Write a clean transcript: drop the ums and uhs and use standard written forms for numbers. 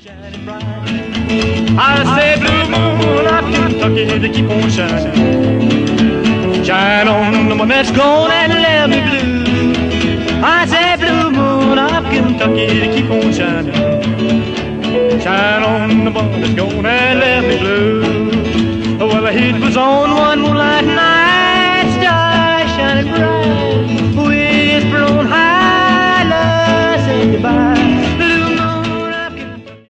I say blue moon of Kentucky to keep on shining. Shine on the one that's gone and left me blue. I say blue moon of Kentucky to keep on shining. Shine on the one that's gone and left me blue. Well, the heat was on one moonlight